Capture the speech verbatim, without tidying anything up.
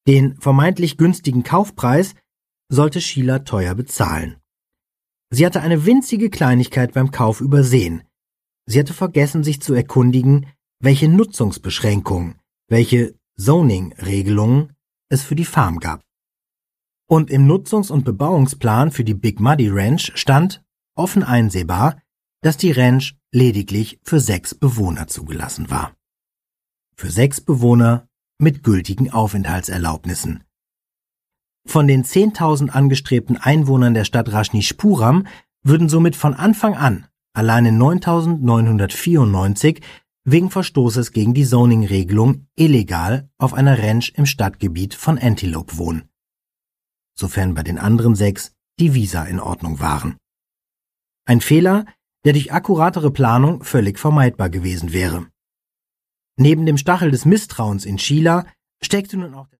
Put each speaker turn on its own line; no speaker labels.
Den vermeintlich günstigen Kaufpreis sollte Sheila teuer bezahlen. Sie hatte eine winzige Kleinigkeit beim Kauf übersehen. Sie hatte vergessen, sich zu erkundigen, welche Nutzungsbeschränkungen, welche Zoning-Regelungen es für die Farm gab. Und im Nutzungs- und Bebauungsplan für die Big Muddy Ranch stand, offen einsehbar, dass die Ranch lediglich für sechs Bewohner zugelassen war. Für sechs Bewohner mit gültigen Aufenthaltserlaubnissen. Von den zehntausend angestrebten Einwohnern der Stadt Rajneeshpuram würden somit von Anfang an alleine neuntausendneunhundertvierundneunzig wegen Verstoßes gegen die Zoning-Regelung illegal auf einer Ranch im Stadtgebiet von Antelope wohnen, sofern bei den anderen sechs die Visa in Ordnung waren. Ein Fehler, der durch akkuratere Planung völlig vermeidbar gewesen wäre. Neben dem Stachel des Misstrauens in Sheila steckte nun auch